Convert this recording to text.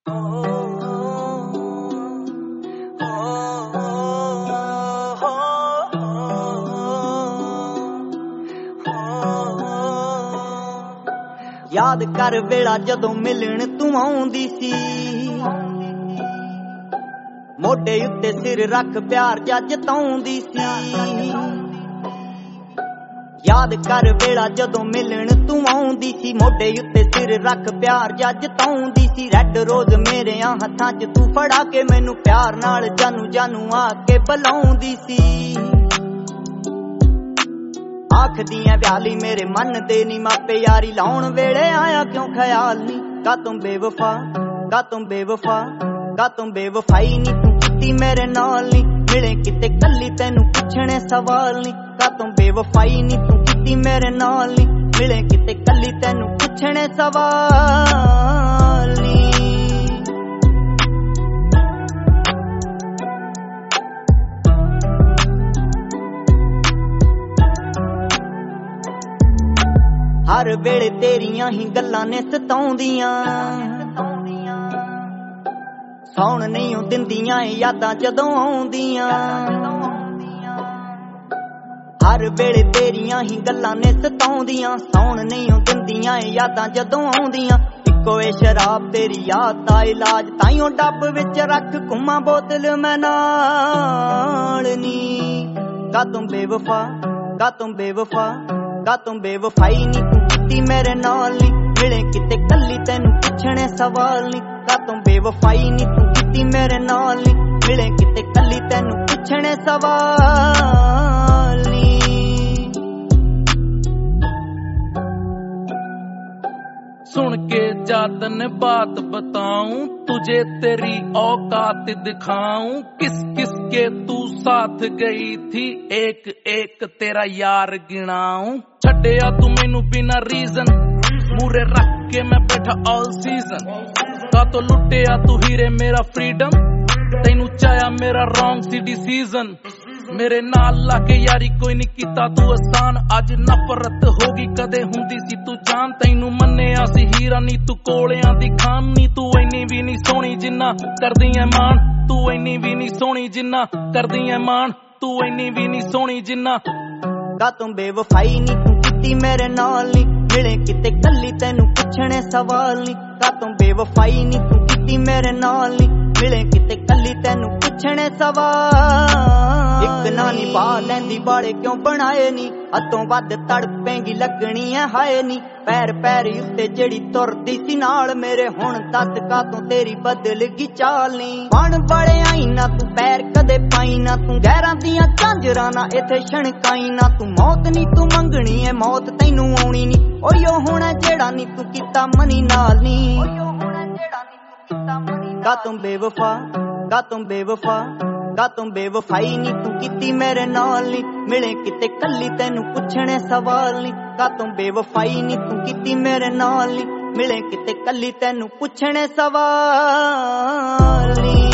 याद कर वेला जदों मिलण तू आउंदी सी, मोढे उत्ते सिर रख प्यार जताउंदी सी। याद कर वेला जदों मिलण तू आउंदी सी, मोढे उत्ते सिर रख प्यार जताउंदी सी। रैड रोज मेरे हत्थां च तू फड़ा के मैनू प्यार नाल जानू जानू आके बुलाउंदी सी। आखदियां ब्याली मेरे मन दे नी मापे, यारी लाउण वेले आया क्यों ख्याल नी। का तुम बेवफा, का तुम बेवफा, का तुम बेवफाई नी तू कीती मेरे नाल नी। मिले किते कल्ली तैनू पुछणे सवाल नी। का तुम बेवफाई नी तू कीती मेरे नाल नी। मिले किते कल्ली तैनू पुछणे सवाल नी। हर वेले तेरियां ही गल्लां ने सताउंदियां, सौण नहीं दिंदियां यादां जदों आउंदियां। हर वेले तेरियां ही गल्लां ने सताउंदियां, सौण नहीं दिंदियां यादां जदों आउंदियां। इक्को ए शराब तेरी याद दा इलाज, ताइयों डब विच रख घुमा बोतल मैं नाल नी। का तुम बेवफा, का तुम बेवफा, का तुम बेवफाई नी तू कीती मेरे नाल नी। मिले किते कल्ली तैनू पुछणे सवाल नी। का तुम बेवफाई नी तू कीती मेरे नाल नी। मिले किते कल्ली तैनू पुछणे सवाल नी। सुन के जातन बात बताऊं, तुझे तेरी औकात दिखाऊं। किस किस के तू साथ गई थी, एक एक तेरा यार गिनाऊं। छड्डिया तू मैनू बिना रीजन, मूरे रख के मैं बैठा ऑल सीजन। का तो लुटिया तू हीरे मेरा फ्रीडम, तैनू चाया मेरा रॉन्ग सी डिसीजन। मेरे नाल लाके यारी कोई नहीं कीता तू आसान, अज नफरत होगी कदे हुंदी सी तू जान। तैनू मन्निया सी हीरा नी तू कोलियां दी खान नी। तू इन्नी भी नहीं सोहनी जिन्ना करदी ऐ मान, तू इन्नी भी नहीं सोहनी जिन्ना करदी ऐ मान, तू इन्नी भी नहीं सोहनी जिन्ना। का तुम बेवफाई नी तू कीती मेरे नाल नी। मिले किते कल्ली तैनू पुछणे सवाल नी। का तुम बेवफाई नी तू कीती मेरे नाल नी। मिले किते कल्ली तैनू पुछणे सवाल। इक ना नी पा लैंदी बाड़े क्यों बनाए नी, अतों वध तड़पेंगी लगनी है हाए नी। पैर पैर उत्ते जेड़ी तुरदी सी नाल मेरे, हुण दस का तू तेरी बदल गई चाल नी। बन बड़े आई ना तू पैर कदे पाई ना, तू गैरां दियां झांजरां ना इथे छणकाई ना। तू मौत नी तू मंगनी है मौत तैनू आउणी नी। ओयो होना जेड़ा नी तू कीता मनी नाल नी। का तुम बेवफा, का तुम बेवफा, का तुम बेवफाई नी तू कीती मेरे नाल नी। मिले किते कल्ली तैनू पुछणे सवाल नी। का तुम बेवफाई नी तू कीती मेरे नाल नी। मिले किते कल्ली तैनू पुछणे सवाल नी।